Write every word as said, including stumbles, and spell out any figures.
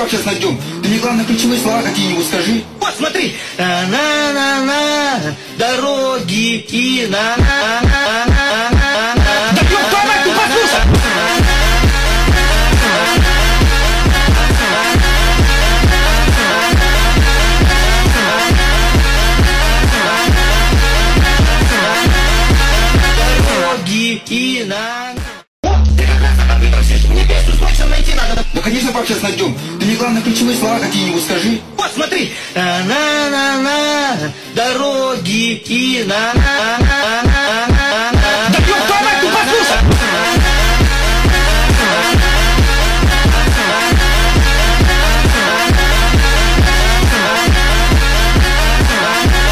пообщаться найдем. Ты мне главное ключевые слова какие-нибудь скажи. Вот смотри. На-на-на-на, дороги и на-на-на-на-на. Да ёб твою мать, ты послушай! И на... Ты как раз об этом просишь. Мне песню срочно найти надо. Да, конечно, пообщаться найдем. Ты мне главное ключевые слова какие-нибудь скажи. Вот смотри. На-на-на-на, дороги и на-на-на.